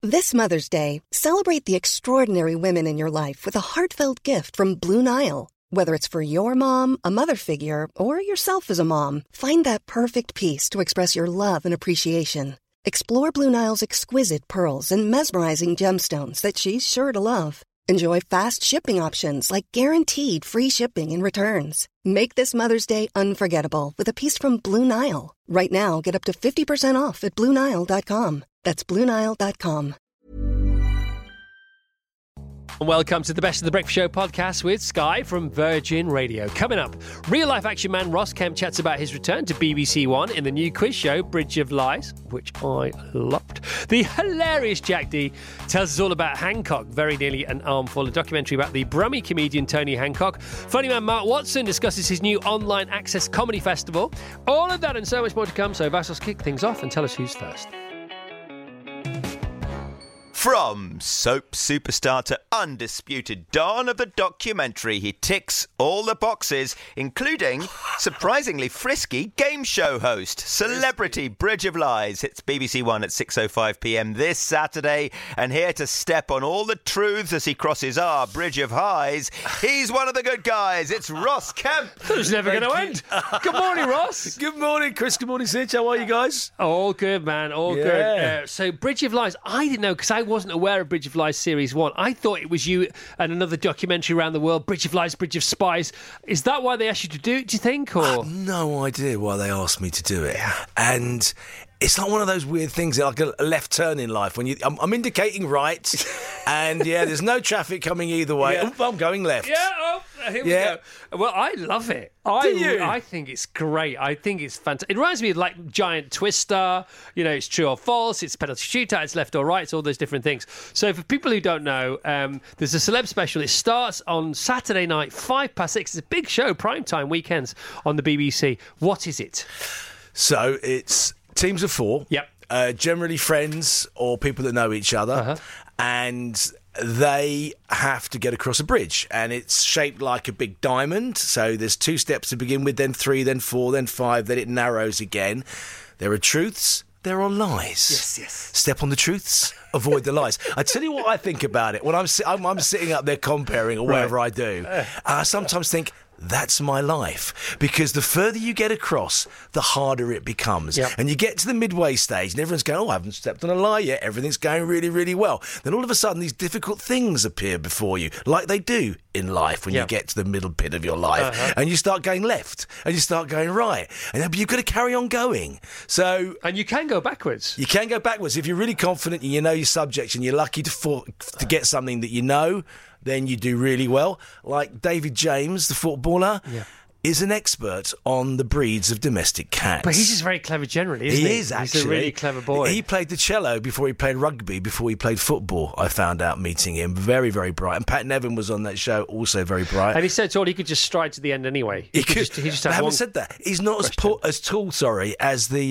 This Mother's Day, celebrate the extraordinary women in your life with a heartfelt gift from Blue Nile. Whether it's for your mom, a mother figure, or yourself as a mom, find that perfect piece to express your love and appreciation. Explore Blue Nile's exquisite pearls and mesmerizing gemstones that she's sure to love. Enjoy fast shipping options like guaranteed free shipping and returns. Make this Mother's Day unforgettable with a piece from Blue Nile. Right now, get up to 50% off at BlueNile.com. That's BlueNile.com. Welcome to the Best of the Breakfast Show podcast with Sky from Virgin Radio. Coming up, real-life action man Ross Kemp chats about his return to BBC One in the new quiz show Bridge of Lies, which I loved. The hilarious Jack D tells us all about Hancock, very nearly an armful, a documentary about the Brummie comedian Tony Hancock. Funny man Mark Watson discusses his new online access comedy festival. All of that and so much more to come, so Vassos, kick things off and tell us who's first. From soap superstar to undisputed dawn of the documentary, he ticks all the boxes, including surprisingly frisky game show host. Celebrity Bridge of Lies hits BBC One at 6:05 p.m. this Saturday, and here to step on all the truths as he crosses our Bridge of Highs, he's one of the good guys. It's Ross Kemp. It was never going to end. Good morning, Ross. Good morning, Chris. Good morning, Sitch. How are you guys? All good, man. All good. So Bridge of Lies, I didn't know because I wasn't aware of Bridge of Lies Series 1. I thought it was you and another documentary around the world, Bridge of Lies, Bridge of Spies. Is that why they asked you to do it, do you think? Or? I have no idea why they asked me to do it. And it's like one of those weird things, like a left turn in life. When I'm indicating right, and there's no traffic coming either way. Yeah. I'm going left. Here we go. Well, I love it. I think it's great. I think it's fantastic. It reminds me of like Giant Twister. You know, it's true or false. It's penalty shootout. It's left or right. It's all those different things. So for people who don't know, there's a celeb special. It starts on Saturday night, 6:05. It's a big show, primetime weekends on the BBC. What is it? So it's teams of four. Yep. Generally friends or people that know each other. And they have to get across a bridge, and it's shaped like a big diamond. So there's 2 steps to begin with, then 3, then 4, then 5, then it narrows again. There are truths, there are lies. Yes. Step on the truths, avoid the lies. I tell you what I think about it when I'm sitting up there comparing or whatever I do. I sometimes think, that's my life, because the further you get across, the harder it becomes. Yep. And you get to the midway stage and everyone's going, I haven't stepped on a lie yet, everything's going really, really well. Then all of a sudden these difficult things appear before you, like they do in life when you get to the middle bit of your life. And you start going left and you start going right, and you've got to carry on going. And you can go backwards. You can go backwards if you're really confident and you know your subjects and you're lucky to get something that you know. Then you do really well. Like David James, the footballer, is an expert on the breeds of domestic cats. But he's just very clever generally, isn't he? He is, actually. He's a really clever boy. He played the cello before he played rugby, before he played football, I found out meeting him. Very, very bright. And Pat Nevin was on that show, also very bright. And he said he could just stride to the end anyway. He just I haven't said that. He's not as tall, as the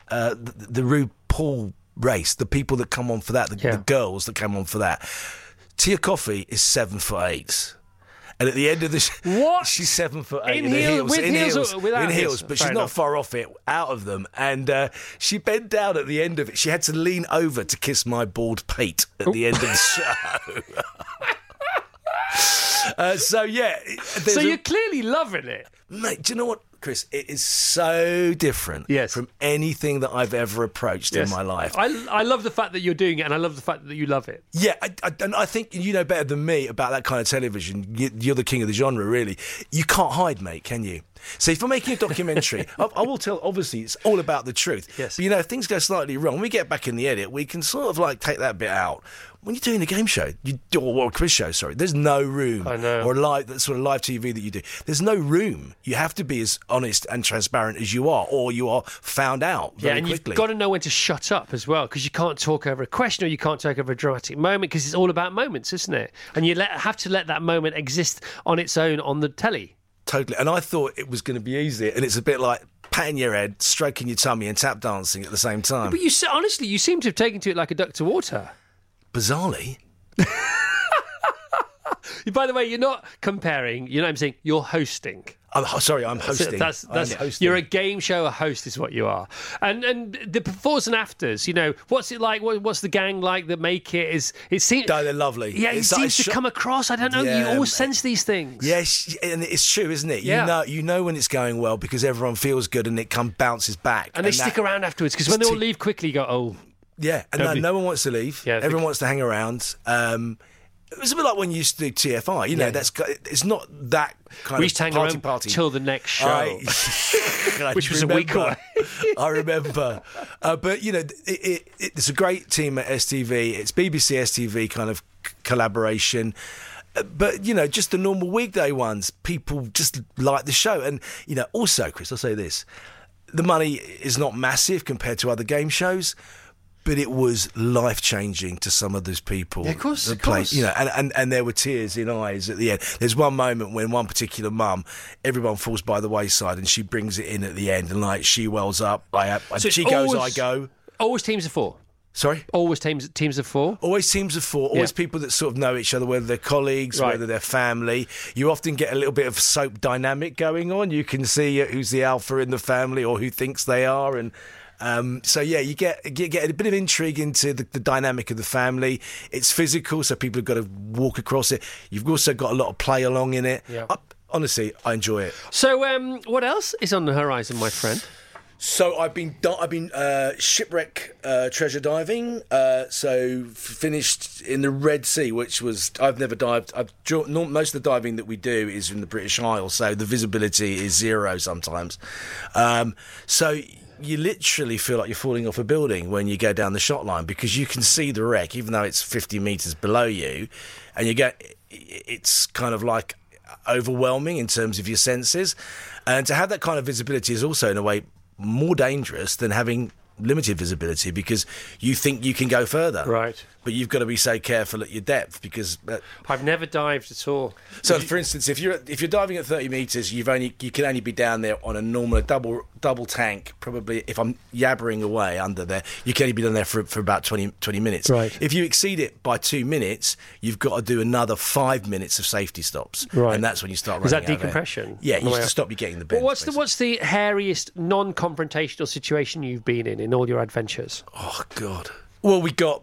RuPaul race, the people that come on for that, the girls that come on for that. Tia Coffey is 7'8", and at the end of the she's 7'8" in heels, but she's not far off it, out of them. And she bent down at the end of it. She had to lean over to kiss my bald pate at the end of the show. So you're clearly loving it, mate. Do you know what, Chris? It is so different from anything that I've ever approached in my life. I love the fact that you're doing it, and I love the fact that you love it. Yeah, and I think you know better than me about that kind of television. You're the king of the genre, really. You can't hide, mate, can you? So if I'm making a documentary, I will tell, obviously, it's all about the truth. Yes. But, if things go slightly wrong, when we get back in the edit, we can sort of like take that bit out. When you're doing a game show, or a quiz show, there's no room. I know. Or that sort of live TV that you do. There's no room. You have to be as honest and transparent as you are, or you are found out very quickly. You've got to know when to shut up as well, because you can't talk over a question or you can't talk over a dramatic moment, because it's all about moments, isn't it? And you have to let that moment exist on its own on the telly. Totally. And I thought it was going to be easy, and it's a bit like patting your head, stroking your tummy and tap dancing at the same time. But honestly, you seem to have taken to it like a duck to water. Bizarrely. By the way, you're not comparing, I'm saying you're hosting. I'm hosting. That's hosting. You're a game show host, is what you are. And the befores and afters. What's it like? What's the gang like that make it? It seems. No, they're lovely. Yeah, it seems to come across. I don't know. Yeah, you always sense these things. Yes, and it's true, isn't it? Yeah. You know when it's going well because everyone feels good and it bounces back. And they stick around afterwards because when they all leave quickly, you go, oh. Yeah, and no one wants to leave. Yeah, everyone wants to hang around. It was a bit like when you used to do TFI. It's not that kind we used to hang around till the next show, which was a week away. I remember. But, it's a great team at STV. It's BBC STV kind of collaboration. But, just the normal weekday ones, people just like the show. And, also, Chris, I'll say this. The money is not massive compared to other game shows. But it was life-changing to some of those people. Yeah, of course. And there were tears in eyes at the end. There's one moment when one particular mum, everyone falls by the wayside, and she brings it in at the end, and she wells up. She goes, I go. Always teams of 4. Sorry? Always teams of 4? Always teams of 4. Always people that sort of know each other, whether they're colleagues, whether they're family. You often get a little bit of soap dynamic going on. You can see who's the alpha in the family or who thinks they are, and... you get a bit of intrigue into the dynamic of the family. It's physical, so people have got to walk across it. You've also got a lot of play along in it. Yeah. Honestly, I enjoy it. So, what else is on the horizon, my friend? So I've been shipwreck treasure diving. So finished in the Red Sea, which was I've never dived. Most of the diving that we do is in the British Isles, so the visibility is zero sometimes. So you literally feel like you're falling off a building when you go down the shot line because you can see the wreck, even though it's 50 metres below you, and it's kind of like overwhelming in terms of your senses. And to have that kind of visibility is also, in a way, more dangerous than having limited visibility because you think you can go further. Right. But you've got to be so careful at your depth because... I've never dived at all. So, for instance, if you're diving at 30 metres, you can only be down there on a normal double tank. Probably, if I'm yabbering away under there, you can only be down there for about 20 minutes. Right. If you exceed it by 2 minutes, you've got to do another 5 minutes of safety stops. Right. And that's when you start running out. Is that out decompression? Yeah, you have to stop you getting the bends. Well, what's the hairiest non-confrontational situation you've been in all your adventures? Oh, God. Well, we got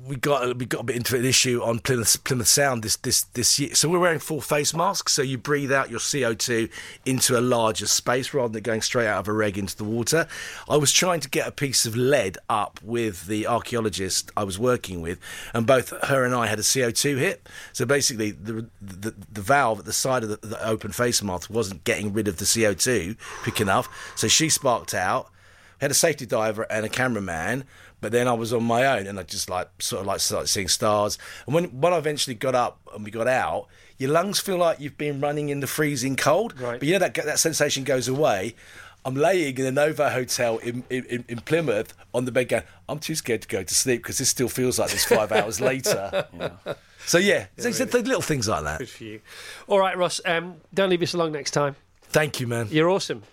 a bit into an issue on Plymouth Sound this year. So we're wearing full face masks, so you breathe out your CO2 into a larger space rather than going straight out of a reg into the water. I was trying to get a piece of lead up with the archaeologist I was working with, and both her and I had a CO2 hit. So basically, the valve at the side of the open face mask wasn't getting rid of the CO2 quick enough, so she sparked out. We had a safety diver and a cameraman. But then I was on my own, and I just started seeing stars. And when I eventually got up and we got out, your lungs feel like you've been running in the freezing cold. Right. But that sensation goes away. I'm laying in a Novo hotel in Plymouth on the bed going, I'm too scared to go to sleep because this still feels like it's 5 hours later. Yeah. So the little things like that. Good for you. All right, Ross, don't leave us alone next time. Thank you, man. You're awesome.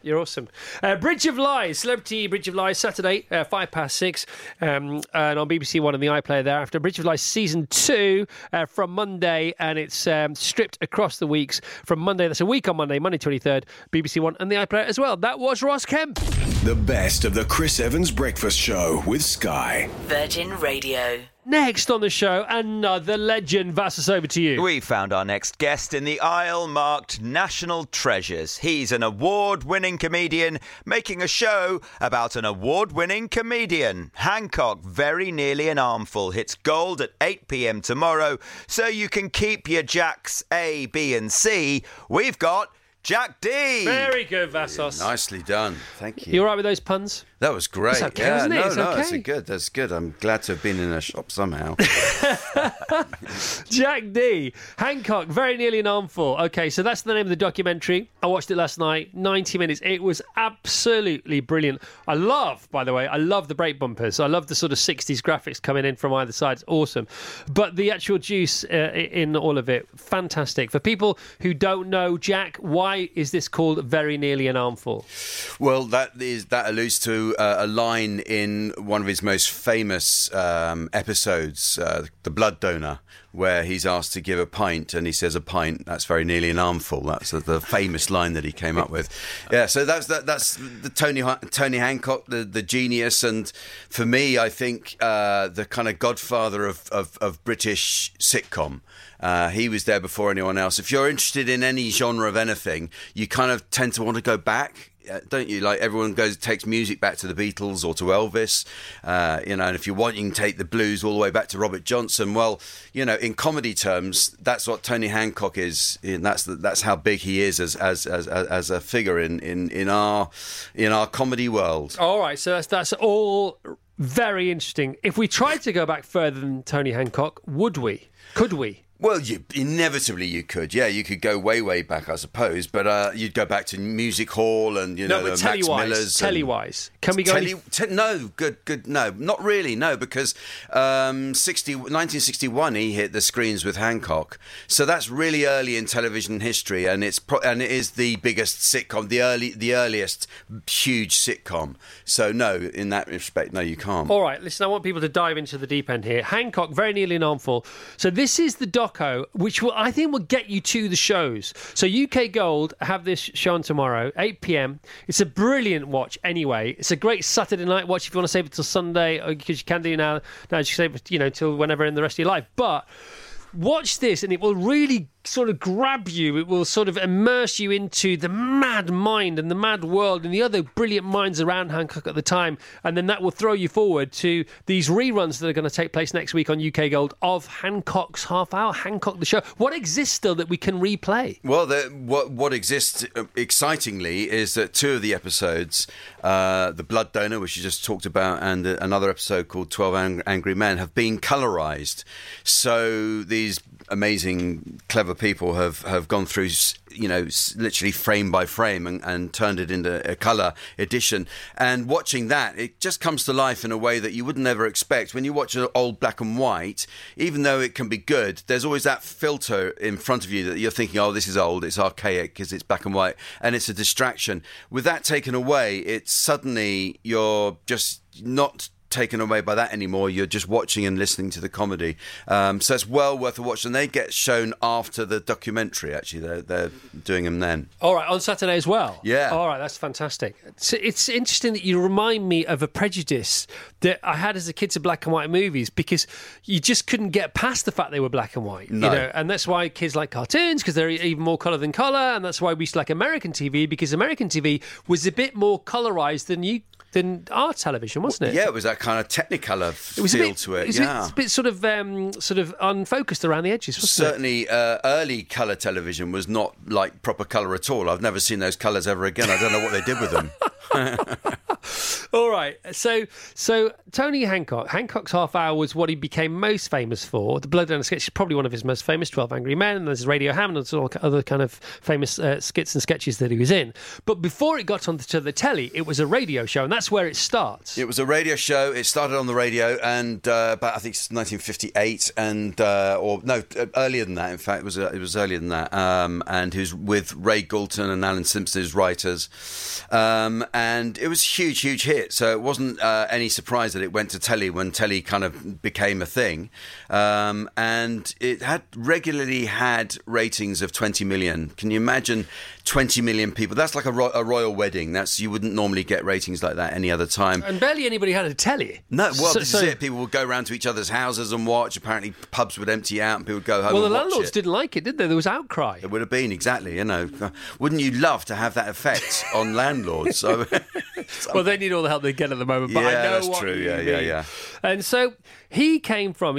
Bridge of Lies, Celebrity Bridge of Lies, Saturday, 6:05, and on BBC One and the iPlayer thereafter. Bridge of Lies Season 2 from Monday, and it's stripped across the weeks from Monday. That's a week on Monday, Monday 23rd, BBC One and the iPlayer as well. That was Ross Kemp. The best of the Chris Evans Breakfast Show with Sky. Virgin Radio. Next on the show, another legend. Vassos, over to you. We found our next guest in the aisle marked National Treasures. He's an award-winning comedian making a show about an award-winning comedian. Hancock, Very Nearly an Armful, hits gold at 8 p.m. tomorrow, so you can keep your Jacks A, B and C. We've got Jack D. Very good, Vassos. Nicely done. Thank you. You all right with those puns? That was great. It's okay, isn't it? That's good. I'm glad to have been in a shop somehow. Jack D. Hancock, Very Nearly an Armful. Okay, so that's the name of the documentary. I watched it last night. 90 minutes. It was absolutely brilliant. I love the brake bumpers. I love the sort of 60s graphics coming in from either side. It's awesome. But the actual juice in all of it, fantastic. For people who don't know, Jack, why is this called Very Nearly an Armful? Well, that alludes to also a line in one of his most famous episodes, The Blood Donor, where he's asked to give a pint, and he says, "A pint, that's very nearly an armful." That's the famous line that he came up with. Yeah, so that's the Tony Hancock, the genius, and for me, I think the kind of godfather of British sitcom. He was there before anyone else. If you're interested in any genre of anything, you kind of tend to want to go back. Don't you? Like everyone takes music back to the Beatles or to Elvis, and if you want, you can take the blues all the way back to Robert Johnson. Well, in comedy terms, that's what Tony Hancock is. And that's how big he is as a figure in our comedy world. All right, so that's all very interesting. If we tried to go back further than Tony Hancock, would we? Could we? Well, inevitably you could. Yeah, you could go way, way back, I suppose. But you'd go back to Music Hall and, the Max Millers. Telly-wise. Can we go... No, good. No, not really, no, because 1961 he hit the screens with Hancock. So that's really early in television history, and it is the biggest sitcom, the earliest huge sitcom. So no, in that respect, no, you can't. All right, listen, I want people to dive into the deep end here. Hancock, very nearly an armful. So this is the doco, which I think will get you to the shows. So UK Gold have this show on tomorrow, 8 p.m. It's a brilliant watch anyway. It's a great Saturday night watch if you want to save it till Sunday, because you can do now you can save it, till whenever in the rest of your life. But watch this and it will really sort of grab you. It will sort of immerse you into the mad mind and the mad world and the other brilliant minds around Hancock at the time, and then that will throw you forward to these reruns that are going to take place next week on UK Gold of Hancock's Half Hour, Hancock the Show. What exists still that we can replay? Well, what exists excitingly is that two of the episodes, The Blood Donor, which you just talked about, and another episode called 12 Angry Men, have been colourised. So these amazing, clever people have gone through, literally frame by frame and turned it into a colour edition. And watching that, it just comes to life in a way that you would never expect. When you watch an old black and white, even though it can be good, there's always that filter in front of you that you're thinking, oh, this is old, it's archaic because it's black and white, and it's a distraction. With that taken away, it's suddenly you're just not taken away by that anymore. You're just watching and listening to the comedy. So it's well worth a watch. And they get shown after the documentary, actually. They're doing them then. All right, on Saturday as well? Yeah. All right, that's fantastic. So it's interesting that you remind me of a prejudice that I had as a kid to black and white movies, because you just couldn't get past the fact they were black and white. No. And that's why kids like cartoons, because they're even more colour than colour, and that's why we used to like American TV, because American TV was a bit more colourised than our television, wasn't it? Yeah, it was that kind of Technicolor feel to it. It was a bit sort of unfocused around the edges, wasn't Certainly, it? Certainly, early colour television was not like proper colour at all. I've never seen those colours ever again. I don't know what they did with them. All right, so Tony Hancock, Hancock's Half Hour was what he became most famous for. The Blood Donor sketch is probably one of his most famous, 12 Angry Men, and there's Radio Ham, and there's all other kind of famous skits and sketches that he was in. But before it got onto the telly, it was a radio show, and that's where it starts. It was a radio show. It started on the radio, and about, I think, 1958, and earlier than that. In fact, it was earlier than that. And he was with Ray Galton and Alan Simpson as writers, and it was a huge hit. So it wasn't any surprise that it went to telly when telly kind of became a thing, and it had regularly had ratings of 20 million. Can you imagine 20 million people? That's like a royal wedding. You wouldn't normally get ratings like that any other time. And barely anybody had a telly. No, well, this is it. People would go around to each other's houses and watch. Apparently, pubs would empty out and people would go home. Well, the landlords didn't like it, did they? There was outcry. It would have been, exactly. Wouldn't you love to have that effect on landlords? Well, they need all the help they get at the moment. But yeah, I know that's what true. you mean. Yeah. And so he came from,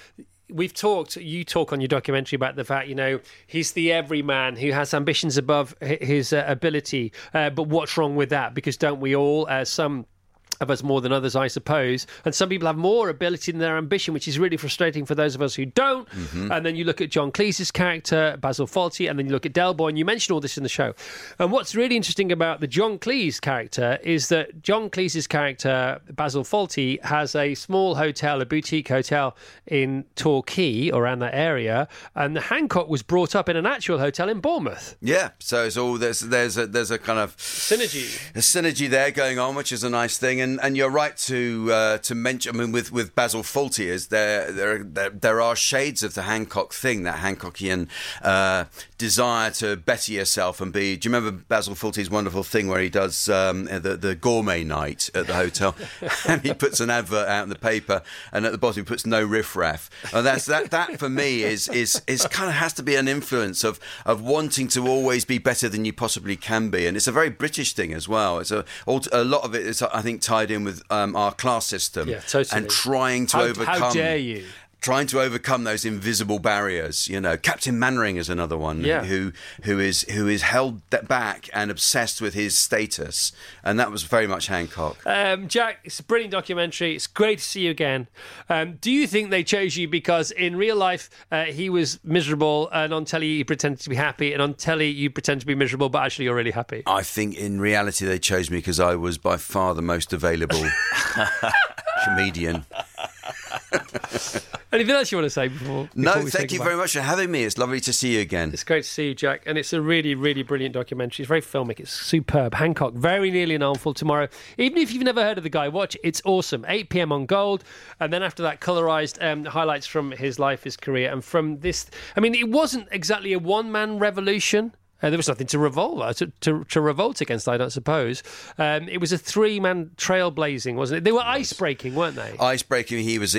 you talk on your documentary about the fact, he's the everyman who has ambitions above his ability. But what's wrong with that? Because don't we all, some of us more than others, I suppose. And some people have more ability than their ambition, which is really frustrating for those of us who don't. Mm-hmm. And then you look at John Cleese's character, Basil Fawlty, and then you look at Del Boy, and you mentioned all this in the show. And what's really interesting about the John Cleese character is that John Cleese's character, Basil Fawlty, has a small hotel, a boutique hotel in Torquay, or around that area, and Hancock was brought up in an actual hotel in Bournemouth. Yeah, so it's all there's a kind of synergy there going on, which is a nice thing. And you're right to mention. I mean, with Basil Fawlty, is there are shades of the Hancock thing, that Hancockian desire to better yourself and be. Do you remember Basil Fawlty's wonderful thing where he does the gourmet night at the hotel, and he puts an advert out in the paper, and at the bottom he puts no riffraff. And that for me is kind of has to be an influence of wanting to always be better than you possibly can be, and it's a very British thing as well. It's a lot of it is, I think, tied in with our class system, and trying to overcome. How dare you? Trying to overcome those invisible barriers, Captain Mannering is another one who is held back and obsessed with his status, and that was very much Hancock. Jack, it's a brilliant documentary. It's great to see you again. Do you think they chose you because in real life he was miserable, and on telly he pretended to be happy, and on telly you pretend to be miserable, but actually you're really happy? I think in reality they chose me because I was by far the most available comedian. Anything else you want to say before No, thank you very much for having me. It's lovely to see you again. It's great to see you, Jack. And it's a really, really brilliant documentary. It's very filmic. It's superb. Hancock, very nearly an armful tomorrow. Even if you've never heard of the guy, watch it. It's awesome. 8 p.m. on Gold. And then after that, colourised highlights from his life, his career. And from this, I mean, it wasn't exactly a one-man revolution. There was nothing to revolt against, I don't suppose. It was a three-man trailblazing, wasn't it? They were ice-breaking, weren't they? Ice-breaking. He was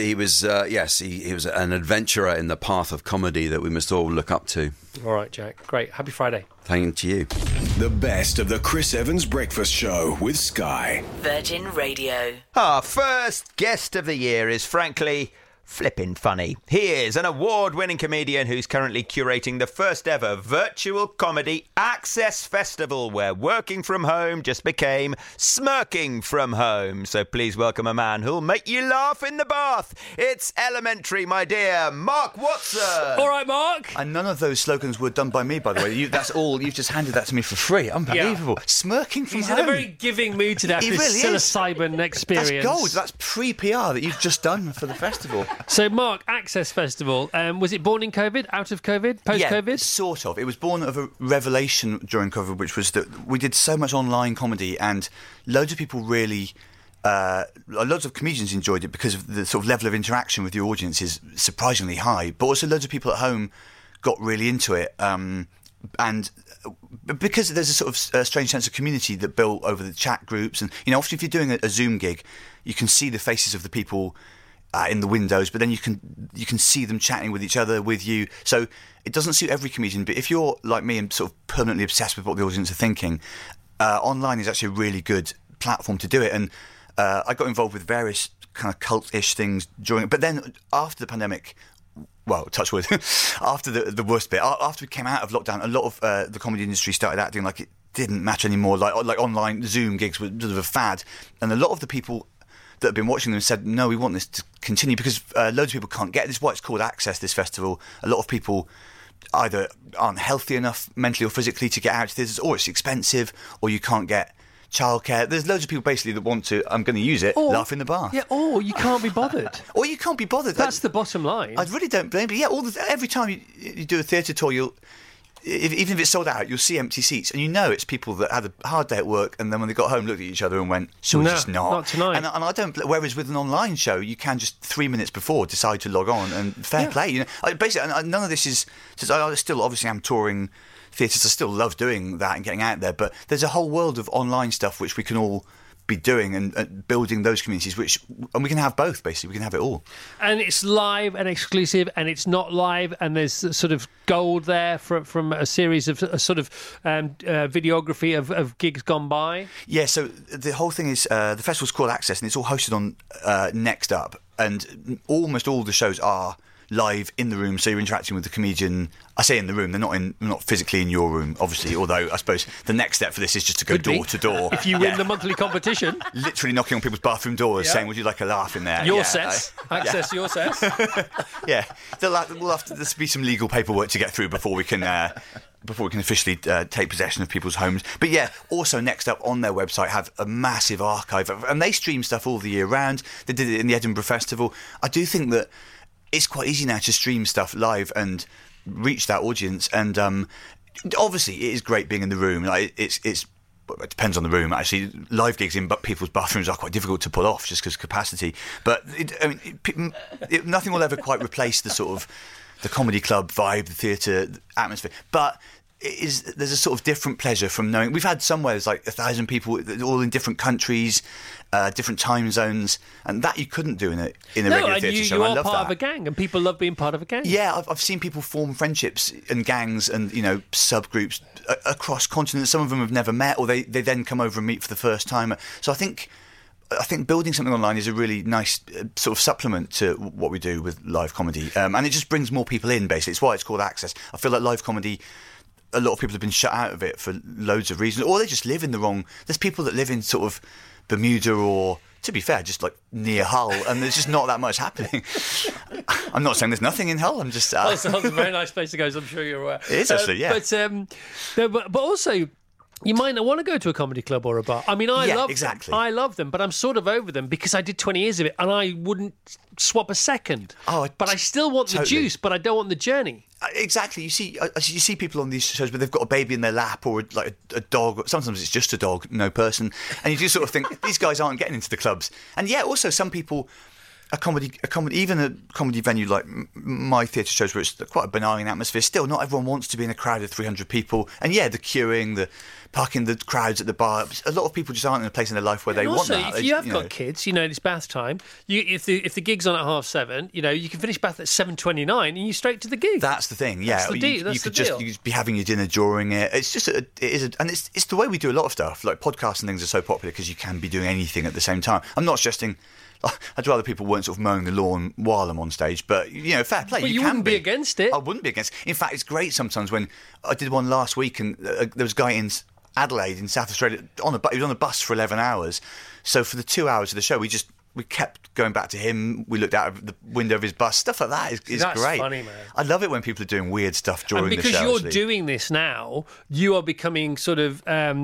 an adventurer in the path of comedy that we must all look up to. All right, Jack. Great. Happy Friday. Thank you. The best of the Chris Evans Breakfast Show with Sky. Virgin Radio. Our first guest of the year is, frankly, flippin' funny. He is an award-winning comedian who's currently curating the first ever virtual comedy Access Festival, where working from home just became smirking from home. So please welcome a man who'll make you laugh in the bath. It's elementary, my dear, Mark Watson. All right, Mark. And none of those slogans were done by me, by the way. That's all. You've just handed that to me for free. Unbelievable. Yeah. Smirking from home. He's in a very giving mood today after this psilocybin experience. That's gold. That's pre-PR that you've just done for the festival. So, Mark, Access Festival, was it born in COVID, out of COVID, post-COVID? Yeah, sort of. It was born of a revelation during COVID, which was that we did so much online comedy, and loads of people really... loads of comedians enjoyed it because of the sort of level of interaction with the audience is surprisingly high, but also loads of people at home got really into it, and because there's a sort of a strange sense of community that built over the chat groups, and often if you're doing a Zoom gig, you can see the faces of the people in the windows, but then you can see them chatting with each other, with you. So it doesn't suit every comedian, but if you're like me and sort of permanently obsessed with what the audience are thinking, online is actually a really good platform to do it. And I got involved with various kind of cult-ish things during it, but then after the pandemic, well, touch wood, after the worst bit, after we came out of lockdown, a lot of the comedy industry started acting like it didn't matter anymore, like online Zoom gigs were sort of a fad, and a lot of the people that have been watching them said, no, we want this to continue, because loads of people can't get this. Is why it's called Access, this festival. A lot of people either aren't healthy enough mentally or physically to get out to this, or it's expensive, or you can't get childcare. There's loads of people basically that want to, I'm going to use it, laugh in the bath. Yeah, or you can't be bothered. Or you can't be bothered. That's the bottom line. I really don't blame you. Yeah, every time you do a theatre tour, even if it's sold out, you'll see empty seats, and it's people that had a hard day at work, and then when they got home, looked at each other and went, "Should we just not?" Not tonight. And I don't. Whereas with an online show, you can just 3 minutes before decide to log on, and fair play. Basically, none of this is. Since I still obviously am touring theatres, I still love doing that and getting out there. But there's a whole world of online stuff which we can all be doing and building those communities, and we can have both, basically. We can have it all. And it's live and exclusive, and it's not live, and there's sort of gold there from a series of videography of gigs gone by. Yeah, so the whole thing is, the festival's called Access, and it's all hosted on Next Up, and almost all the shows are live in the room, so you're interacting with the comedian. I say in the room; they're not physically in your room, obviously. Although I suppose the next step for this is just to go door to door. If you win the monthly competition, literally knocking on people's bathroom doors, saying, "Would you like a laugh in there?" Your sets, access your sets. Yeah, there'll be some legal paperwork to get through before we can officially take possession of people's homes. But yeah, also next up on their website have a massive archive, and they stream stuff all the year round. They did it in the Edinburgh Festival. I do think that it's quite easy now to stream stuff live and reach that audience. And obviously, it is great being in the room. Like it depends on the room. Actually, live gigs in people's bathrooms are quite difficult to pull off just because of capacity. But nothing will ever quite replace the sort of the comedy club vibe, the theatre atmosphere. But there's a sort of different pleasure from knowing. We've had somewhere there's like 1,000 people, all in different countries, different time zones, and that you couldn't do in a regular theatre show. I love that. You are part of a gang, and people love being part of a gang. Yeah, I've seen people form friendships and gangs and subgroups across continents. Some of them have never met, or they then come over and meet for the first time. So I think building something online is a really nice sort of supplement to what we do with live comedy, and it just brings more people in. Basically, it's why it's called Access. I feel like live comedy, a lot of people have been shut out of it for loads of reasons, or they just live in the wrong. There's people that live in sort of Bermuda or, to be fair, just like near Hull, and there's just not that much happening. I'm not saying there's nothing in Hull. I'm just. Hull's a very nice place to go, as I'm sure you're aware. It is actually, yeah. But also, you might not want to go to a comedy club or a bar. I mean, I love them. I love them, but I'm sort of over them because I did 20 years of it and I wouldn't swap a second. But I still want the juice, but I don't want the journey. Exactly. You see people on these shows where they've got a baby in their lap or like a dog. Sometimes it's just a dog, no person. And you do sort of think, these guys aren't getting into the clubs. And yeah, also some people... even a comedy venue like my theatre shows where it's quite a benign atmosphere, still not everyone wants to be in a crowd of 300 people. And yeah, the queuing, the parking the crowds at the bar, a lot of people just aren't in a place in their life where they want that. Also, if you have got kids, it's bath time. If the gig's on at 7:30, you can finish bath at 7:29 and you're straight to the gig. That's the thing, yeah. You could just be having your dinner during it. It's just and it's the way we do a lot of stuff. Like podcasts and things are so popular because you can be doing anything at the same time. I'm not suggesting. I'd rather people weren't sort of mowing the lawn while I'm on stage, but fair play. But you wouldn't be against it. I wouldn't be against it. In fact, it's great sometimes when I did one last week and there was a guy in Adelaide in South Australia he was on a bus for 11 hours. So for the 2 hours of the show, we kept going back to him. We looked out of the window of his bus. Stuff like that is great. That's funny, man. I love it when people are doing weird stuff during the show. And because you're doing this now, you are becoming sort of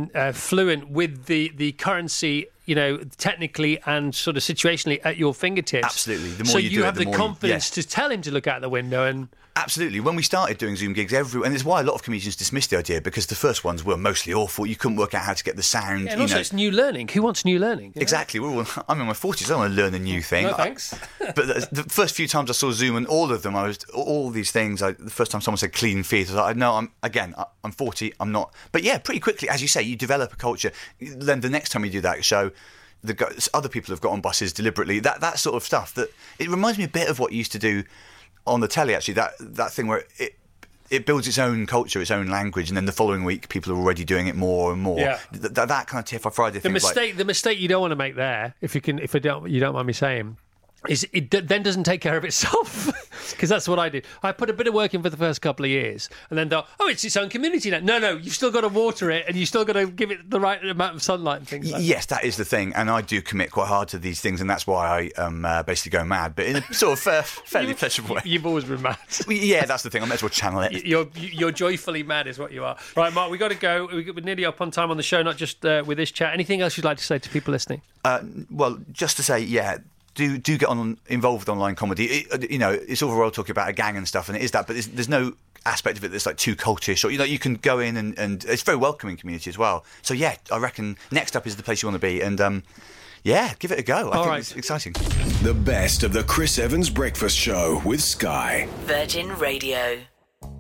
fluent with the currency, technically and sort of situationally at your fingertips. Absolutely. The more you have the confidence to tell him to look out the window and... Absolutely. When we started doing Zoom gigs, and it's why a lot of comedians dismissed the idea, because the first ones were mostly awful. You couldn't work out how to get the sound. Yeah, and also it's new learning. Who wants new learning? Exactly. I'm in my 40s. I don't want to learn a new thing. No, thanks. But the first few times I saw Zoom and all of them, all these things. The first time someone said clean feet, I was like, no, I'm 40. I'm not. But yeah, pretty quickly, as you say, you develop a culture. Then the next time you do that show, other people have got on buses deliberately. That sort of stuff. That it reminds me a bit of what you used to do on the telly, actually, that thing where it builds its own culture, its own language, and then the following week people are already doing it more and more. Yeah. That kind of TFI Friday thing. The mistake you don't want to make there, if you don't mind me saying, is it then doesn't take care of itself. Because that's what I did. I put a bit of work in for the first couple of years and then thought, it's its own community now. No, you've still got to water it and you've still got to give it the right amount of sunlight and things like that. Yes, that is the thing. And I do commit quite hard to these things, and that's why I am basically going mad, but in a sort of fairly pleasurable way. You've always been mad. Yeah, that's the thing. I might as well channel it. You're joyfully mad is what you are. Right, Mark, we've got to go. We're nearly up on time on the show, not just with this chat. Anything else you'd like to say to people listening? Well, just to say, yeah, do get involved with online comedy. It's overall talking about a gang and stuff, and it is that, but there's no aspect of it that's like too cultish, or you can go in and it's a very welcoming community as well. So yeah, I reckon next up is the place you want to be, and give it a go. I think it's exciting. The best of the Chris Evans Breakfast Show with Sky. Virgin Radio.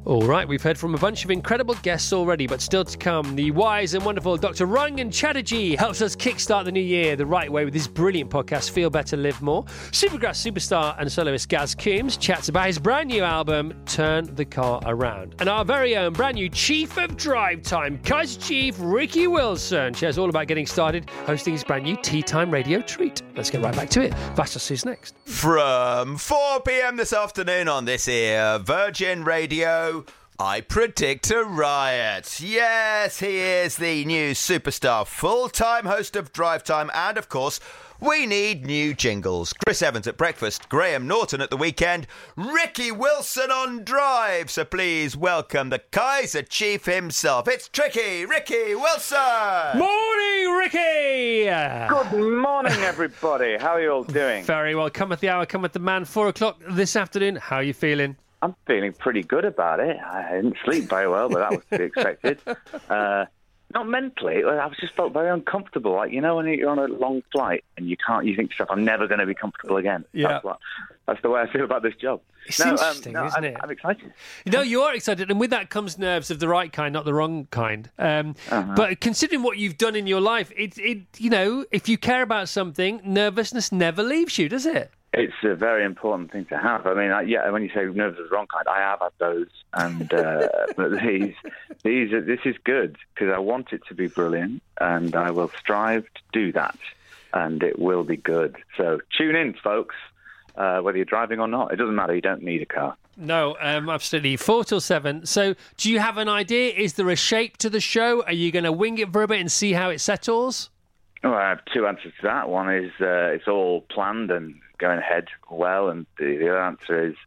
All right, we've heard from a bunch of incredible guests already, but still to come, the wise and wonderful Dr. Rangan Chatterjee helps us kickstart the new year the right way with his brilliant podcast, Feel Better, Live More. Supergrass superstar and soloist Gaz Coombs chats about his brand new album, Turn the Car Around. And our very own brand new Chief of Drive Time, Kaiser Chief Ricky Wilson, shares all about getting started hosting his brand new Tea Time radio treat. Let's get right back to it. Vastos who's next. From 4 p.m. this afternoon on this here Virgin Radio, I predict a riot. Yes, he is the new superstar, full-time host of Drive Time, and of course, we need new jingles. Chris Evans at breakfast, Graham Norton at the weekend, Ricky Wilson on Drive. So please welcome the Kaiser Chief himself. It's Tricky Ricky Wilson. Morning, Ricky. Good morning, everybody. How are you all doing? Very well. Come at the hour, come at the man. 4 o'clock this afternoon. How are you feeling? I'm feeling pretty good about it. I didn't sleep very well, but that was to be expected. Not mentally. I just felt very uncomfortable. Like, you know, when you're on a long flight and you think to yourself, I'm never going to be comfortable again. Yeah. That's the way I feel about this job. It's interesting, isn't it? I'm excited. No, you are excited, and with that comes nerves of the right kind, not the wrong kind. But considering what you've done in your life, it you know, if you care about something, nervousness never leaves you, does it? It's a very important thing to have. I mean, when you say nerves of the wrong kind, I have had those, and but this is good because I want it to be brilliant, and I will strive to do that, and it will be good. So tune in, folks. Whether you're driving or not, it doesn't matter. You don't need a car. No, absolutely. 4 till 7. So, do you have an idea? Is there a shape to the show? Are you going to wing it for a bit and see how it settles? Well, I have two answers to that. One is it's all planned and going ahead well, and the other answer is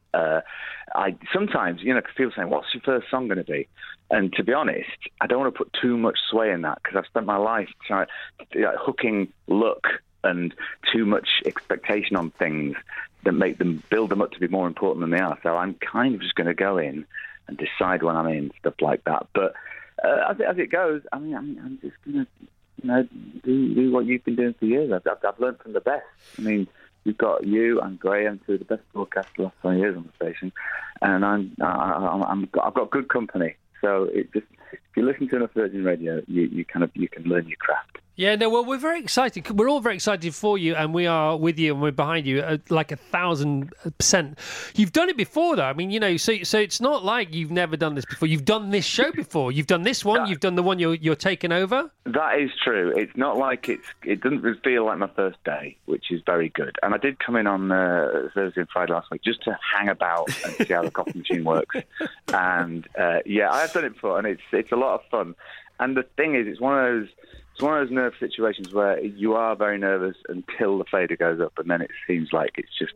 I sometimes, you know, people saying, "What's your first song going to be?" And to be honest, I don't want to put too much sway in that because I've spent my life trying hooking luck and too much expectation on things that make them build them up to be more important than they are. So I'm kind of just going to go in and decide when I'm in, stuff like that. But as it goes, I mean, I'm just going to, you know, do what you've been doing for years. I've learned from the best. I mean, you've got you and Graham, two of the best broadcasters the last 20 years on the station, and I've got good company. So if you listen to enough Virgin Radio, you can learn your craft. Yeah, no, well, we're very excited. We're all very excited for you, and we are with you, and we're behind you, like 1,000%. You've done it before, though. I mean, you know, so it's not like you've never done this before. You've done this show before. You've done this one. You've done the one you're taking over. That is true. It's not like it doesn't feel like my first day, which is very good. And I did come in on Thursday and Friday last week just to hang about and see how the coffee machine works. And yeah, I have done it before, and it's a lot of fun. And the thing is, it's one of those nerve situations where you are very nervous until the fader goes up, and then it seems like it's just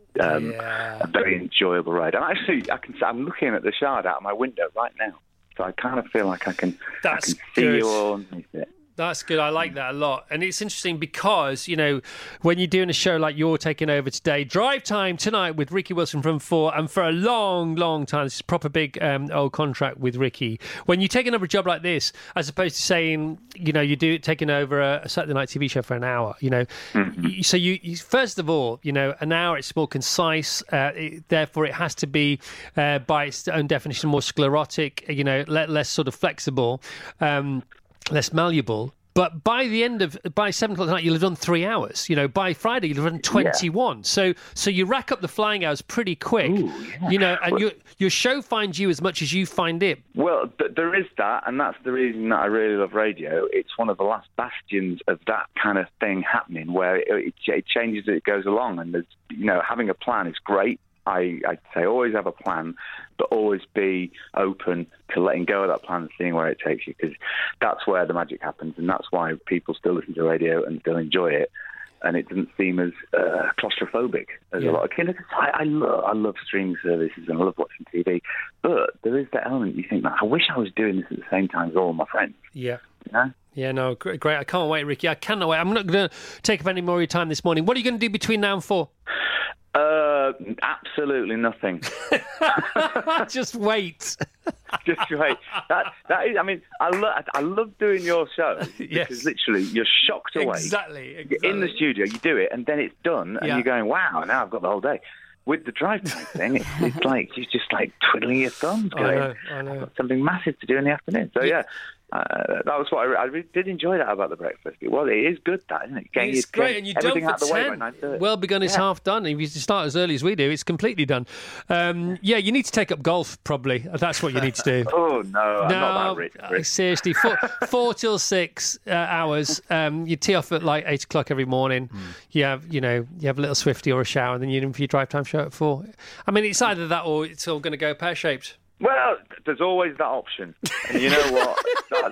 a very enjoyable ride. And actually, I'm looking at the Shard out of my window right now, so I kind of feel like I can see you all underneath it. That's good. I like that a lot. And it's interesting because, you know, when you're doing a show like you're taking over today, Drive Time tonight with Ricky Wilson from 4, and for a long, long time, this is a proper big old contract with Ricky. When you take another job like this, as opposed to saying, you know, taking over a Saturday night TV show for an hour, you know, so you first of all, you know, an hour, it's more concise, therefore it has to be, by its own definition, more sclerotic, you know, less sort of flexible, less malleable. But by 7 o'clock tonight, you'll have done 3 hours. You know, by Friday, you'll have done 21. Yeah. So you rack up the flying hours pretty quick. Ooh, yeah. You know, and your show finds you as much as you find it. Well, there is that, and that's the reason that I really love radio. It's one of the last bastions of that kind of thing happening, where it changes as it goes along. And there's, you know, having a plan is great. I'd say always have a plan, but always be open to letting go of that plan and seeing where it takes you, because that's where the magic happens, and that's why people still listen to radio and still enjoy it, and it doesn't seem as claustrophobic as a lot of kids. I love streaming services and I love watching TV, but there is that element you think, I wish I was doing this at the same time as all my friends. Yeah. You know? Yeah, no, great. I can't wait, Ricky. I cannot wait. I'm not going to take up any more of your time this morning. What are you going to do between now and 4? Absolutely nothing. Just wait. Just wait. That is. I mean, I love doing your show because literally you're shocked away. Exactly. You're in the studio, you do it, and then it's done, and you're going, "Wow!" Now I've got the whole day. with the drive time thing, it's like you're just like twiddling your thumbs going, I know. I've got something massive to do in the afternoon. So that was what I really did enjoy that about the breakfast. Well, it is good, that, isn't it? It's great, and you're done for 10. Well begun is half done. If you start as early as we do, it's completely done. You need to take up golf, probably. That's what you need to do. Oh, no, I'm not that rich. Seriously, 4 till 6 hours. You tee off at like 8 o'clock every morning. You have a little Swifty or a shower, and then you for your drive time show at 4. I mean, it's either that or it's all going to go pear-shaped. Well, there's always that option. And you know what?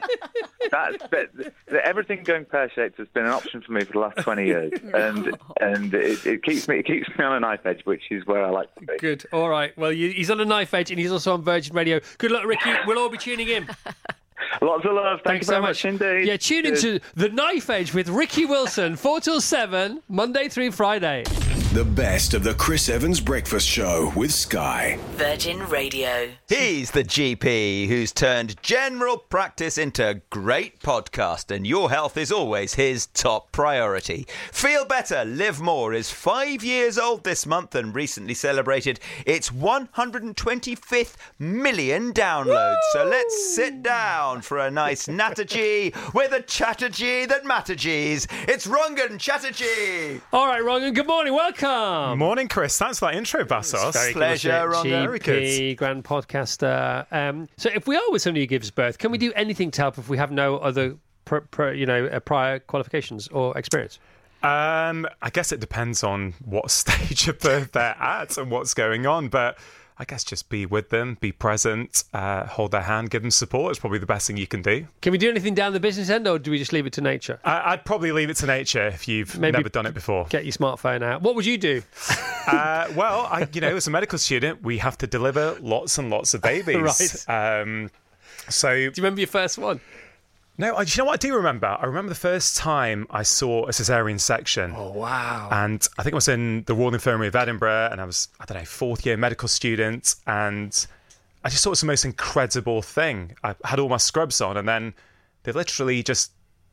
Everything going pear-shaped has been an option for me for the last 20 years. And it keeps me on a knife edge, which is where I like to be. Good. All right. Well, he's on a knife edge, and he's also on Virgin Radio. Good luck, Ricky. We'll all be tuning in. Lots of love. Thank you very much indeed. Yeah, tune into The Knife Edge with Ricky Wilson, 4 till 7, Monday through Friday. The best of the Chris Evans Breakfast Show with Sky. Virgin Radio. He's the GP who's turned general practice into great podcast, and your health is always his top priority. Feel Better, Live More is 5 years old this month and recently celebrated its 125th million downloads. Woo! So let's sit down for a nice Nattergy with a Chatterjee that Mattergees. It's Rangan Chatterjee. All right, Rangan, good morning. Welcome. Morning, Chris. Thanks for that intro, Bassos. Pleasure, Rangan. Very good. Grand podcaster. So if we are with somebody who gives birth, can we do anything to help if we have no other prior qualifications or experience? I guess it depends on what stage of birth they're at and what's going on, but I guess just be with them, be present, hold their hand, give them support is probably the best thing you can do. Can we do anything down the business end, or do we just leave it to nature? I'd probably leave it to nature if you've never done it before. Get your smartphone out. What would you do? As a medical student, we have to deliver lots and lots of babies. Right. So, do you remember your first one? No, you know what I do remember? I remember the first time I saw a caesarean section. Oh, wow. And I think I was in the Royal Infirmary of Edinburgh, and I was, fourth year medical student, and I just thought it was the most incredible thing. I had all my scrubs on, and then they literally just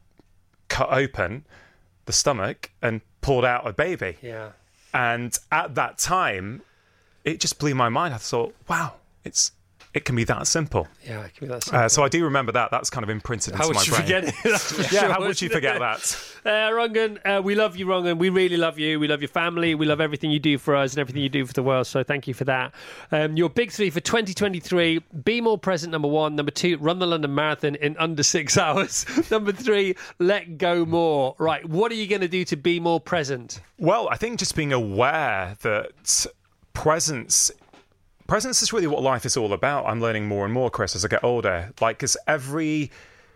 cut open the stomach and pulled out a baby. Yeah. And at that time, it just blew my mind. I thought, wow, it can be that simple. Yeah, it can be that simple. So I do remember that. That's kind of imprinted into my brain. How would you forget it? How would you forget that? Rangan, we love you, Rangan. We really love you. We love your family. We love everything you do for us and everything you do for the world. So thank you for that. Your big 3 for 2023, be more present, number 1. Number 2, run the London Marathon in under 6 hours. Number 3, let go more. Right, what are you going to do to be more present? Well, I think just being aware that presence is really what life is all about. I'm learning more and more, Chris, as I get older. Because every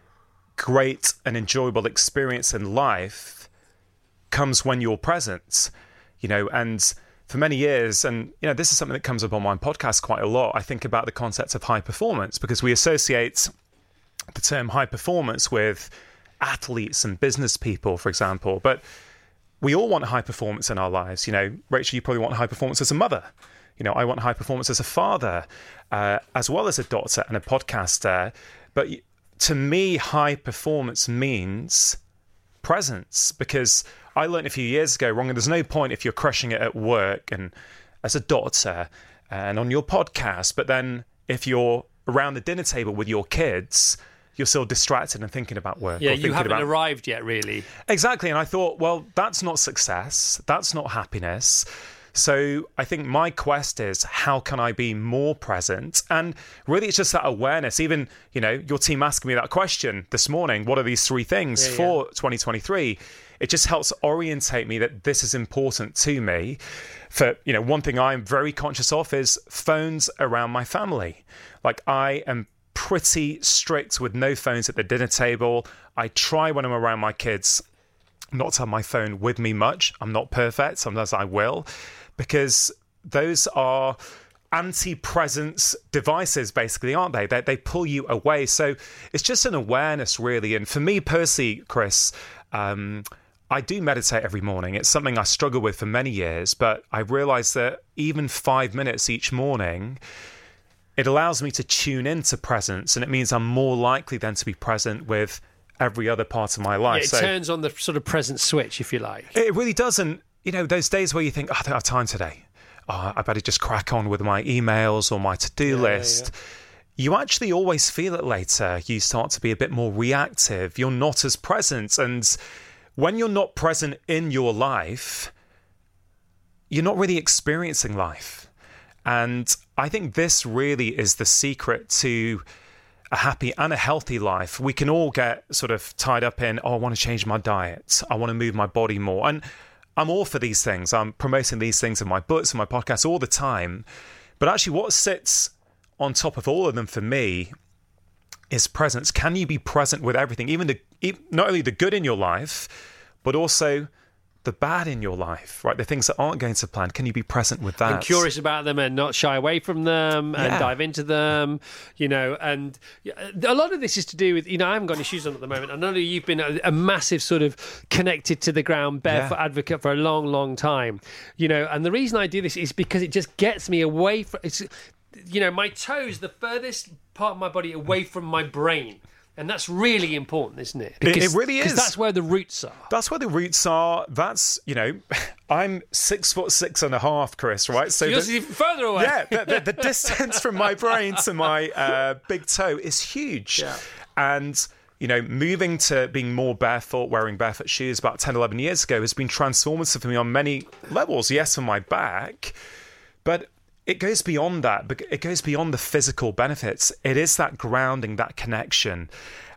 great and enjoyable experience in life comes when you're present, and for many years, and, this is something that comes up on my podcast quite a lot. I think about the concept of high performance because we associate the term high performance with athletes and business people, for example. But we all want high performance in our lives. Rachel, you probably want high performance as a mother. I want high performance as a father, as well as a doctor and a podcaster. But to me, high performance means presence, because I learned a few years ago, Rangan, there's no point if you're crushing it at work and as a doctor and on your podcast, but then if you're around the dinner table with your kids, you're still distracted and thinking about work. Yeah, you haven't arrived yet, really. Exactly. And I thought, well, that's not success. That's not happiness. So I think my quest is, how can I be more present? And really, it's just that awareness. Even, your team asking me that question this morning, what are these 3 things for 2023? It just helps orientate me that this is important to me. For, one thing I'm very conscious of is phones around my family. I am pretty strict with no phones at the dinner table. I try when I'm around my kids not to have my phone with me much. I'm not perfect. Sometimes I will. Because those are anti-presence devices, basically, aren't they? They pull you away. So it's just an awareness, really. And for me personally, Chris, I do meditate every morning. It's something I struggle with for many years, but I realised that even 5 minutes each morning, it allows me to tune into presence, and it means I'm more likely then to be present with every other part of my life. Yeah, it turns on the sort of present switch, if you like. It really does. And those days where you think, I don't have time today. I better just crack on with my emails or my to-do list. You actually always feel it later. You start to be a bit more reactive. You're not as present. And when you're not present in your life, you're not really experiencing life. And I think this really is the secret to a happy and a healthy life. We can all get sort of tied up in, I want to change my diet. I want to move my body more. And I'm all for these things. I'm promoting these things in my books and my podcasts all the time. But actually what sits on top of all of them for me is presence. Can you be present with everything? Even not only the good in your life, but also the bad in your life, right? The things that aren't going to plan. Can you be present with that? And curious about them and not shy away from them and dive into them, and a lot of this is to do with, I haven't got any shoes on at the moment. I know you've been a massive sort of connected to the ground barefoot advocate for a long, long time, and the reason I do this is because it just gets me away from, my toes, the furthest part of my body away from my brain. And that's really important, isn't it? Because, it really is. Because that's where the roots are. That's where the roots are. That's, I'm 6'6.5", Chris, right? So you're even further away. Yeah, the distance from my brain to my big toe is huge. Yeah. And, moving to being more barefoot, wearing barefoot shoes about 10, 11 years ago has been transformative for me on many levels. Yes, for my back, but it goes beyond that. It goes beyond the physical benefits. It is that grounding, that connection.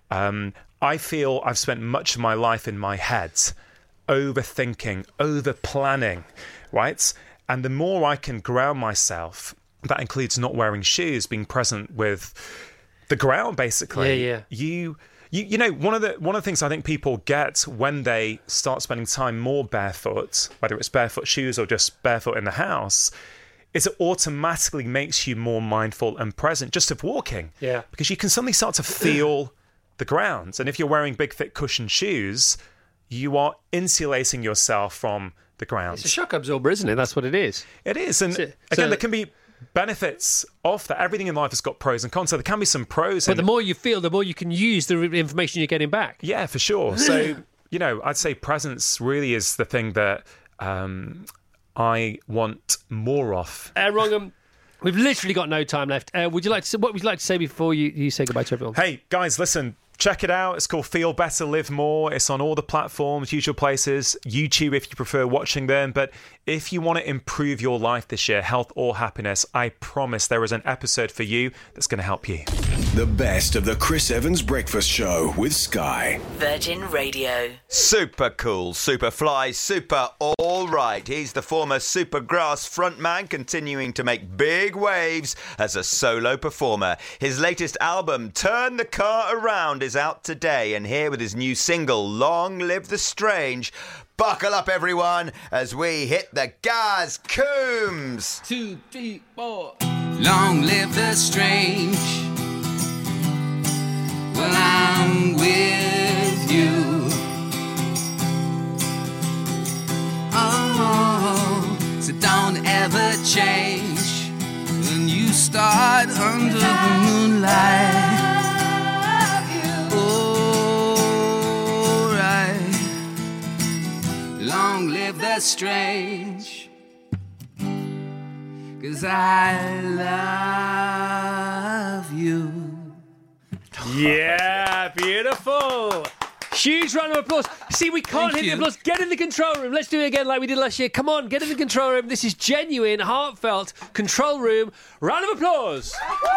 I feel I've spent much of my life in my head, overthinking, over-planning, right? And the more I can ground myself, that includes not wearing shoes, being present with the ground, basically. Yeah. One of the things I think people get when they start spending time more barefoot, whether it's barefoot shoes or just barefoot in the house, is it automatically makes you more mindful and present just of walking. Yeah. Because you can suddenly start to feel the ground. And if you're wearing big, thick cushioned shoes, you are insulating yourself from the ground. It's a shock absorber, isn't it? That's what it is. It is. And again, there can be benefits of that. Everything in life has got pros and cons. So there can be some pros. But the more you feel, the more you can use the information you're getting back. Yeah, for sure. So, I'd say presence really is the thing that I want more of. Wrongham, we've literally got no time left. What would you like to say before you say goodbye to everyone? Hey, guys, listen. Check it out. It's called Feel Better, Live More. It's on all the platforms, usual places, YouTube if you prefer watching them. But if you want to improve your life this year, health or happiness, I promise there is an episode for you that's going to help you. The best of the Chris Evans Breakfast Show with Sky. Virgin Radio. Super cool, super fly, super all right. He's the former Supergrass frontman, continuing to make big waves as a solo performer. His latest album, Turn the Car Around, is out today, and here with his new single, Long Live the Strange. Buckle up, everyone, as we hit the gas coombs. 2, 3, 4. Long live the strange. Well, I'm with you. Oh, so don't ever change when you start under the moonlight. Long live the strange, 'cause I love you. Yeah, beautiful. Huge round of applause. See, we can't hit the applause. Get in the control room. Let's do it again like we did last year. Come on, get in the control room. This is genuine, heartfelt control room. Round of applause.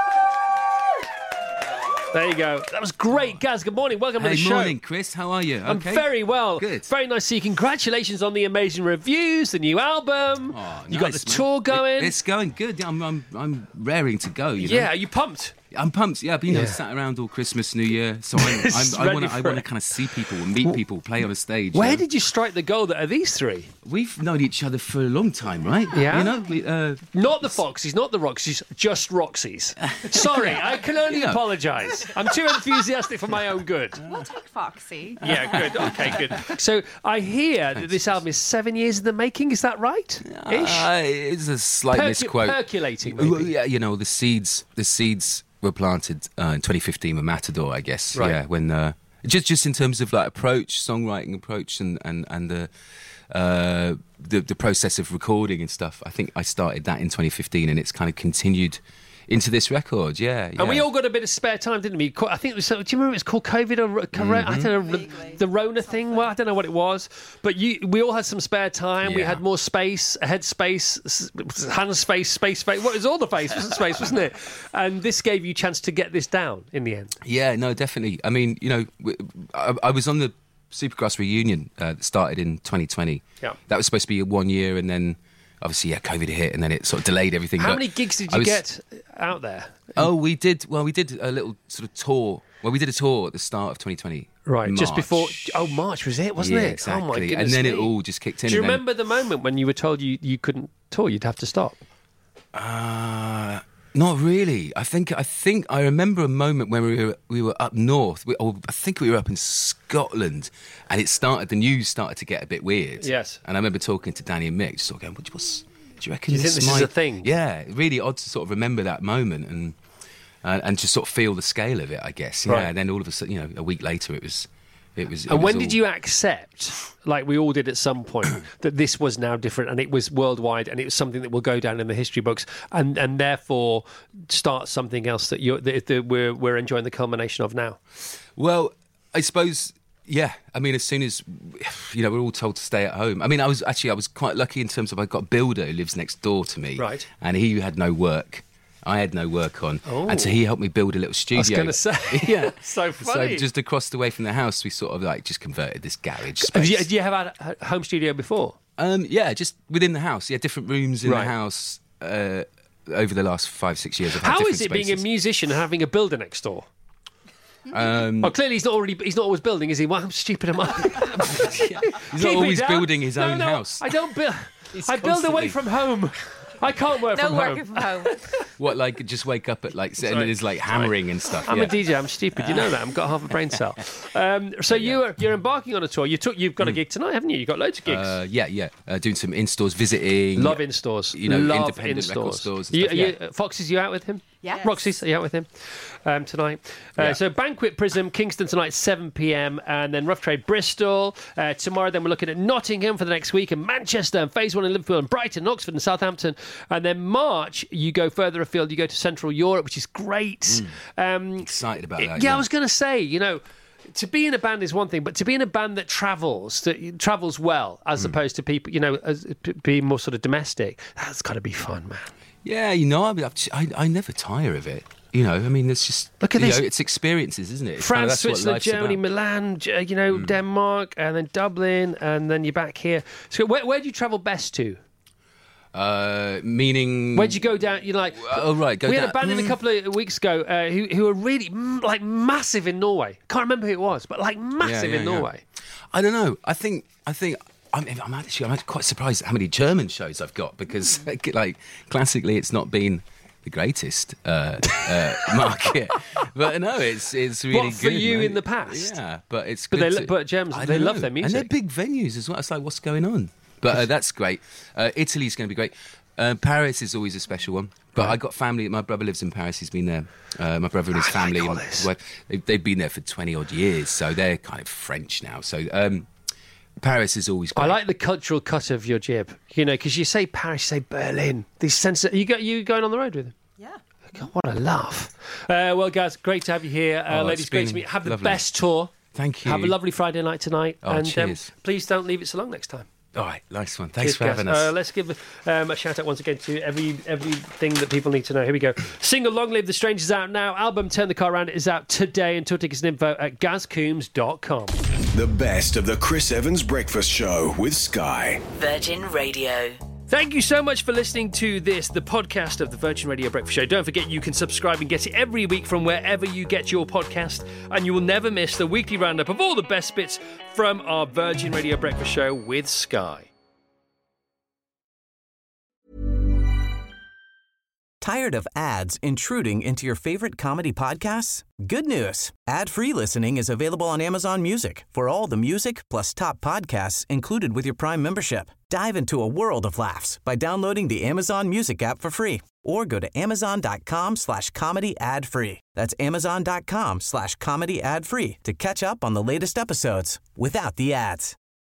There you go. That was great. Gaz, good morning. Welcome to the show. Good morning, Chris. How are you? I'm very well. Good. Very nice to see you. Congratulations on the amazing reviews, the new album. Oh, you got the tour going. It's going good. I'm raring to go. Yeah, are you pumped? I'm pumped. Yeah, I've been sat around all Christmas, New Year, so I want to kind of see people and meet people, play on a stage. Where did you strike the gold that are these three? We've known each other for a long time, right? Yeah. Not the Foxys, not the Roxys, just Roxys. Sorry, I can only apologise. I'm too enthusiastic for my own good. We'll take Foxy. Yeah, good. Okay, good. So I hear that this album is 7 years in the making. Is that right? It's a slight misquote. Percolating, maybe. Yeah, the seeds were planted in 2015 with Matador, I guess. Right. Yeah, when just in terms of like approach, songwriting approach, and the the process of recording and stuff. I think I started that in 2015, and it's kind of continued into this record, yeah. And we all got a bit of spare time, didn't we? I think it was. Do you remember it was called COVID or I don't know, the Rona thing? Well, I don't know what it was, but we all had some spare time. Yeah. We had more space, head space, hand space, space. What was all the space, wasn't it? And this gave you a chance to get this down in the end. Yeah, no, definitely. I mean, I was on the Supergrass reunion that started in 2020. Yeah, that was supposed to be 1 year, and then. Obviously, COVID hit, and then it sort of delayed everything. How many gigs did you get out there? Oh, we did a little sort of tour. Well, we did a tour at the start of 2020. Right, March. Just before... Oh, March was it, wasn't it? Exactly. Oh, my goodness. And then it all just kicked in. Do you remember the moment when you were told you couldn't tour, you'd have to stop? Not really. I think I remember a moment when we were up north. I think we were up in Scotland, and the news started to get a bit weird. Yes. And I remember talking to Danny and Mick, just sort of going, do you reckon do you think this is a thing? Yeah, really odd to sort of remember that moment and just sort of feel the scale of it, I guess. Right. Yeah, and then all of a sudden, a week later, it was. And when did you accept, like we all did at some point, that this was now different and it was worldwide and it was something that will go down in the history books and therefore start something else that we're enjoying the culmination of now? Well, I suppose, yeah. I mean, as soon as, we're all told to stay at home. I mean, I was quite lucky in terms of I got a builder who lives next door to me. Right. And he had no work. I had no work on. Oh. And so he helped me build a little studio. I was going to say. Yeah. So funny. So just across the way from the house, we sort of just converted this garage space. Did you have a home studio before? Yeah, just within the house. Yeah, different rooms in the house over the last 5-6 years. How is it being a musician and having a builder next door? Clearly he's not always building, is he? Well, how stupid am I? He's not always building his own house. I don't build. I build away from home. I can't work from home. No working from home. What, just wake up at and there's hammering and stuff. I'm a DJ. I'm stupid. You know that. I've got half a brain cell. So you're embarking on a tour. You've got a gig tonight, haven't you? You've got loads of gigs. Yeah. Doing some in-stores, visiting. Love in-stores. Love independent record stores. Foxes, you out with him? Yeah. Roxy's, are you out with him tonight? So Banquet Prism, Kingston tonight, 7 p.m. And then Rough Trade Bristol. Tomorrow then we're looking at Nottingham for the next week and Manchester and Phase 1 in Liverpool and Brighton, Oxford and Southampton. And then March, you go further afield. You go to Central Europe, which is great. Excited about that. Yeah, I was going to say, to be in a band is one thing, but to be in a band that travels well, as opposed to people, being more sort of domestic, that's got to be fun, man. Yeah, I never tire of it. It's just look at this. It's experiences, isn't it? France, Switzerland, Germany, Milan, Denmark, and then Dublin, and then you're back here. So where do you travel best to? Meaning, where'd you go down? You're like, oh right, we had a band in a couple of weeks ago who were really massive in Norway. Can't remember who it was, but massive in Norway. I don't know. I think. I'm quite surprised at how many German shows I've got because, classically, it's not been the greatest market. But no, it's really good for you in the past. Yeah, but it's. But Germans, they love their music, and they're big venues as well. It's like, what's going on? But that's great. Italy's going to be great. Paris is always a special one. But I got family. My brother lives in Paris. He's been there. My brother and his family. They've been there for 20 odd years, so they're kind of French now. So. Paris is always great. I like the cultural cut of your jib, because you say Paris, you say Berlin. These sense. You going on the road with him? Yeah. God, what a laugh. Well, guys, great to have you here. Ladies, great to meet you. Have the best tour. Thank you. Have a lovely Friday night tonight. Cheers. Please don't leave it so long next time. All right, nice one. Thanks for having us. Let's give a shout out once again to everything that people need to know. Here we go. Single Long Live the Strange is out now. Album Turn the Car Around is out today. And tour tickets and info at gazcoombs.com. The best of the Chris Evans Breakfast Show with Sky. Virgin Radio. Thank you so much for listening to the podcast of the Virgin Radio Breakfast Show. Don't forget you can subscribe and get it every week from wherever you get your podcast, and you will never miss the weekly roundup of all the best bits from our Virgin Radio Breakfast Show with Sky. Tired of ads intruding into your favorite comedy podcasts? Good news. Ad-free listening is available on Amazon Music for all the music plus top podcasts included with your Prime membership. Dive into a world of laughs by downloading the Amazon Music app for free or go to amazon.com/comedy ad-free. That's amazon.com/comedy ad-free to catch up on the latest episodes without the ads.